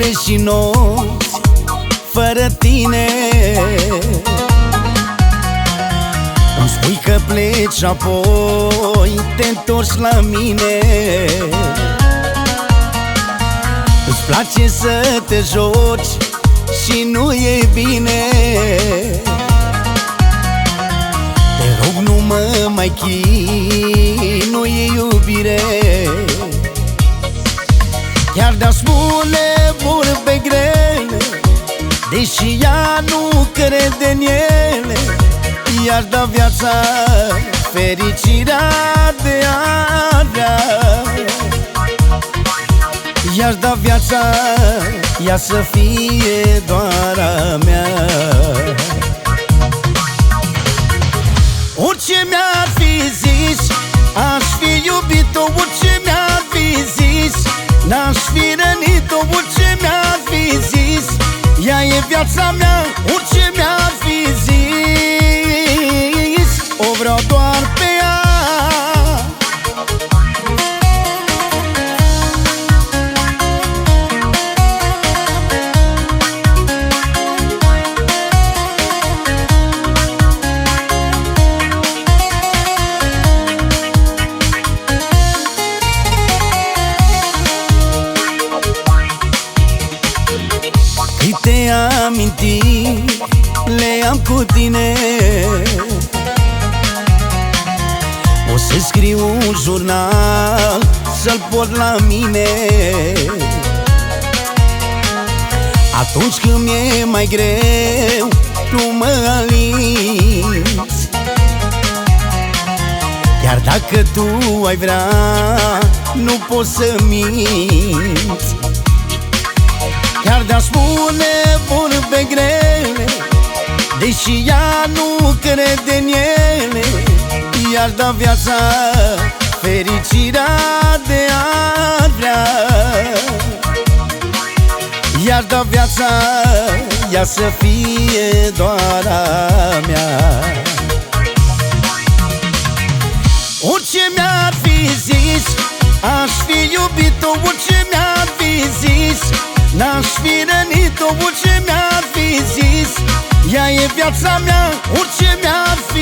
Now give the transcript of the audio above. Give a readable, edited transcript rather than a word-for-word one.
zile și nopți fără tine. Îmi spui că pleci și apoi te întorci la mine. Îți place să te joci și nu e bine. Te rog, nu mă mai chinui, iubire. Chiar de-aș spune vorbe grele, deși ea nu crede în ele, i-aș da viața, fericirea de a vrea. I-aș da viața, ea să fie doar a mea. Orice mi-ar fi zis, aș fi iubit-o. Orice mi-ar fi zis, n-aș fi rănit-o. Orice mi-ar fi zis, ea e viața mea. Orice mi-ar fi zis, o vreau doar pe ea. Câte amintiri le am cu tine, o să scriu un jurnal să-l port la mine. Atunci când mi-e mai greu, tu mă alinți. Chiar dacă tu ai vrea, nu poți să minți. Chiar de-aș spune vorbe grele, deși ea nu crede în ele, i-aș da viața, fericirea de a vrea. I-aș da viața, ea să fie doar a mea. Orice mi-ar fi zis, aș fi iubit-o. Orice mi-ar fi zis, n-aș fi rănit-o. Orice mi-ar fi zis, ea e viața mea. Orice mi-ar fi